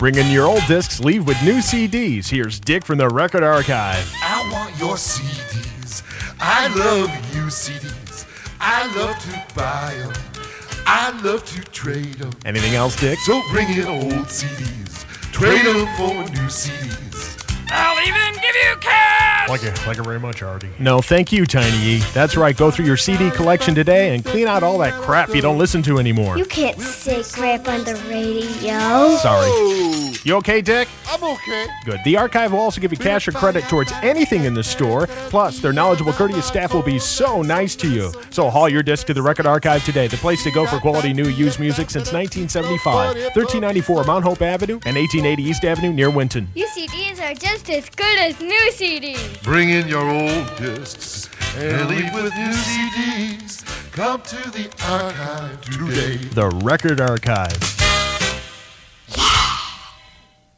Bring in your old discs, leave with new CDs. Here's Dick from the Record Archive. I want your CDs. I love you CDs. I love to buy them. I love to trade them. Anything else, Dick? So bring in old CDs. Trade them for new CDs. I'll even give you cash! Like it very much, Artie. No, thank you, Tiny E. That's right, go through your CD collection today and clean out all that crap you don't listen to anymore. You can't say crap on the radio. Sorry. You okay, Dick? I'm okay. Good. The archive will also give you cash or credit towards anything in the store. Plus, their knowledgeable, courteous staff will be so nice to you. So haul your disc to the Record Archive today, the place to go for quality new used music since 1975. 1394 Mount Hope Avenue and 1880 East Avenue near Winton. Your CDs are just as good as new CDs. Bring in your old discs and leave with new CDs. Come to the archive today. The Record Archive.